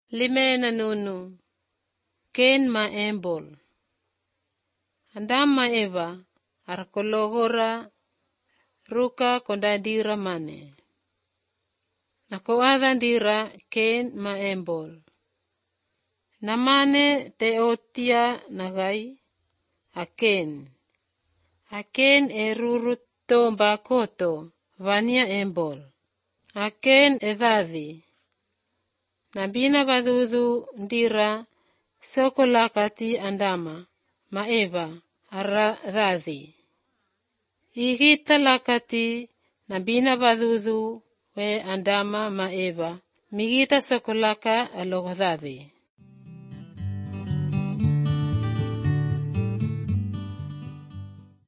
Limena nunu. Ken ma embol. Adam ma Eva arakologora ruka kondadira mane. Nakoadha ndira Ken ma embol. Namane te otia nagai Aken. Aken rurut tomba koto vania embol. Aken dhathi. Nabina vadhudhu ndira soko lakati andama ma Eva ara dhathi. Igita lakati nabina vadhudhu we andama ma Eva migita soko laka alogo dhathi.